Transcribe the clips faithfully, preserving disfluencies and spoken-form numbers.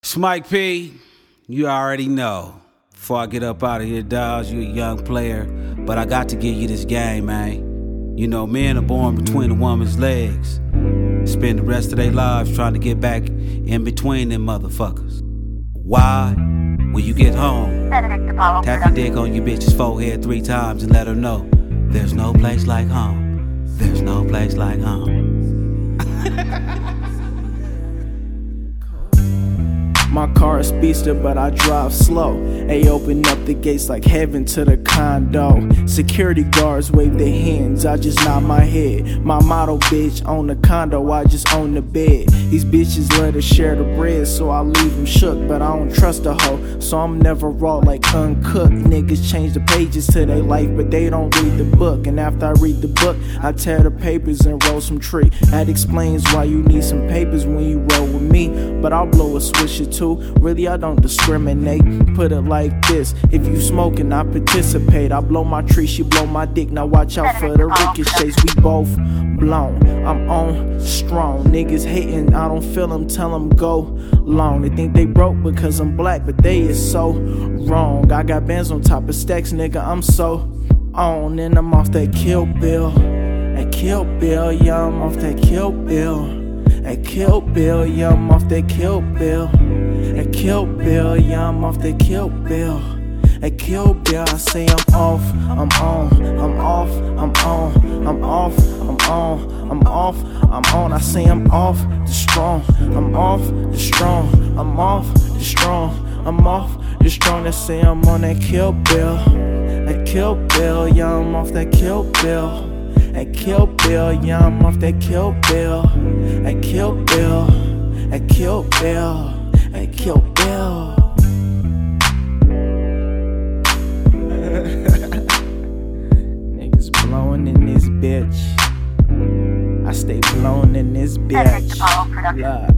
Smike P, you already know. Before I get up out of here, dogs, you a young player, but I got to give you this game, man. You know, men are born between a woman's legs. Spend the rest of their lives trying to get back in between them motherfuckers. Why? When you get home, tap your dick on your bitch's forehead three times and let her know there's no place like home. There's no place like home. My car is speedster, but I drive slow. They open up the gates like heaven to the condo. Security guards wave their hands, I just nod my head. My motto, bitch, own the condo, I just own the bed. These bitches let us share the bread, so I leave them shook. But I don't trust a hoe, so I'm never raw like uncooked. Niggas change the pages to their life, but they don't read the book. And after I read the book, I tear the papers and roll some tree. That explains why you need some papers when you roll with me. But I'll blow a switch or two. Really, I don't discriminate. Put it like this: if you smoking, I participate. I blow my tree, she blow my dick. Now watch out for the ricochets. We both blown. I'm on strong. Niggas hating, I don't feel them. Tell them go long. They think they broke because I'm black, but they is so wrong. I got bands on top of stacks, nigga. I'm so on, and I'm off that Kill Bill. That Kill Bill, yeah, I'm off that Kill Bill. That Kill Bill, yeah, I'm off that Kill Bill. That Kill Bill, yeah, I'm off that Kill Bill. That Kill Bill, I say I'm off, I'm on, I'm off, I'm on, I'm off, I'm on, I'm off, I'm on. I say I'm off the strong, I'm off the strong, I'm off the strong, I'm off the strong. They say I'm on that Kill Bill. That Kill Bill, yeah, I'm off that Kill Bill. That Kill Bill, yeah, I'm off that Kill Bill. That Kill Bill, that Kill Bill, that Kill Bill. Niggas blowing in this bitch. I stay blown in this bitch. Love.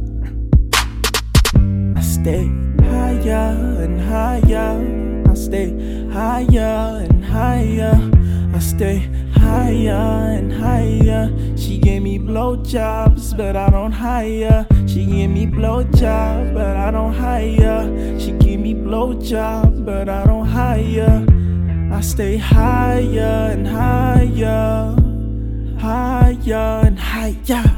I stay higher and higher. I stay higher and higher. I stay higher and higher. She gave me blowjobs, but I don't hire. She gave me blowjobs, but I don't hire. She give me blowjobs, but I don't hire. I stay higher and higher, higher and higher.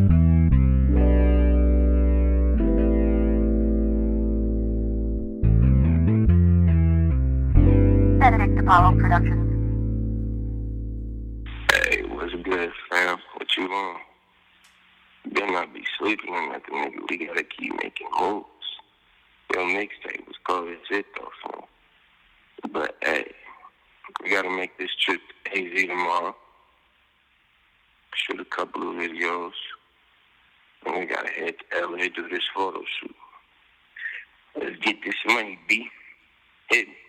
Benedict Apollo Productions. Hey, what's good, fam? What you on? Better not be sleeping on that, nigga. We gotta keep making moves. Your mixtape was cold as shit, though, fam. But, hey, we gotta make this trip to A Z tomorrow. Shoot a couple of videos. And we gotta head to L A to do this photo shoot. Let's get this money, B. Hit me.